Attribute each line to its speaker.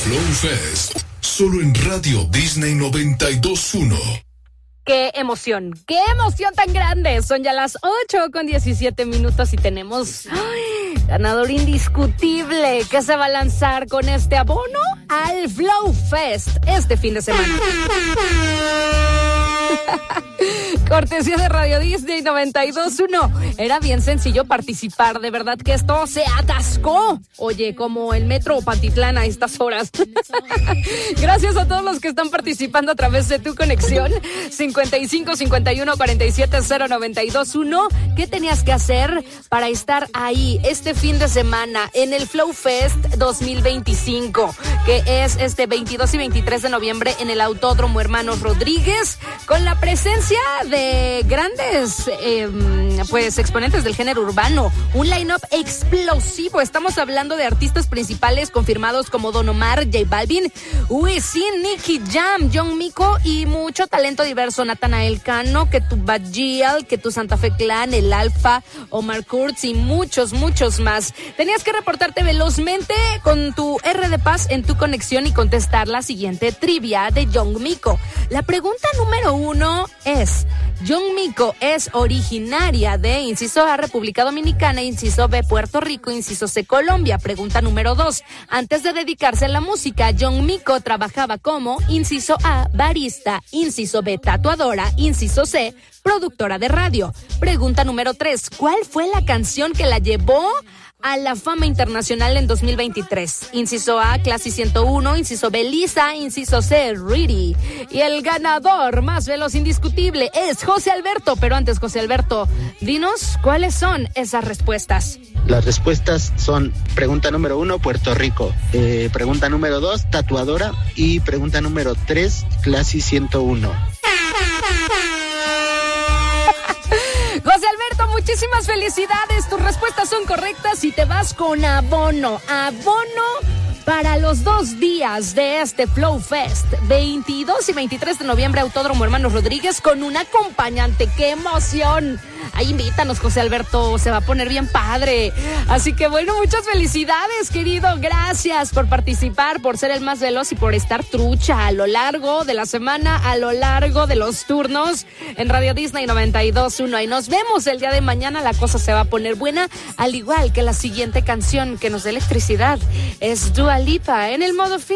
Speaker 1: Flow Fest, solo en Radio Disney 92.1.
Speaker 2: ¡Qué emoción! ¡Qué emoción tan grande! Son ya las 8:17 y tenemos ganador indiscutible que se va a lanzar con este abono al Flow Fest este fin de semana. Cortesía de Radio Disney 92.1. Era bien sencillo participar, de verdad que esto se atascó. Oye, como el metro Pantitlán a estas horas. Gracias a todos los que están participando a través de tu conexión. 55 51 47 092.1. ¿Qué tenías que hacer para estar ahí este fin de semana en el Flow Fest 2025? Que es este 22 y 23 de noviembre en el Autódromo Hermanos Rodríguez, con la presencia de grandes pues exponentes del género urbano, un line-up explosivo. Estamos hablando de artistas principales confirmados como Don Omar, J Balvin, Wisin, Nicky Jam, John Mico y mucho talento diverso, Natanael Cano, que tu Bajial, que tu Santa Fe Clan, el Alfa, Omar Kurtz y muchos más. Tenías que reportarte velozmente con tu R de Paz en tu conexión y contestar la siguiente trivia de John Mico. La pregunta número 1 es: John Mico es originaria de inciso A, República Dominicana, inciso B, Puerto Rico, inciso C, Colombia. Pregunta número 2. Antes de dedicarse a la música, John Mico trabajaba como inciso A, barista, inciso B, tatuadora, inciso C, productora de radio. Pregunta número 3. ¿Cuál fue la canción que la llevó a la fama internacional en 2023? Inciso A, Classy 101, inciso B, Lisa, inciso C, Ready. Y el ganador más veloz indiscutible es José Alberto. Pero antes, José Alberto, dinos cuáles son esas respuestas.
Speaker 3: Las respuestas son: pregunta número 1, Puerto Rico, pregunta número 2, tatuadora, y pregunta número 3, Classy 101.
Speaker 2: José Alberto, muchísimas felicidades. Tus respuestas son correctas y te vas con abono. Abono para los 2 días de este Flow Fest, 22 y 23 de noviembre, Autódromo Hermanos Rodríguez, con un acompañante. ¡Qué emoción! Ahí invítanos, José Alberto, se va a poner bien padre. Así que bueno, muchas felicidades, querido. Gracias por participar, por ser el más veloz y por estar trucha a lo largo de la semana, a lo largo de los turnos en Radio Disney 92.1. Y nos vemos el día de mañana. La cosa se va a poner buena, al igual que la siguiente canción que nos da electricidad. Es Dua Lipa en el modo fin.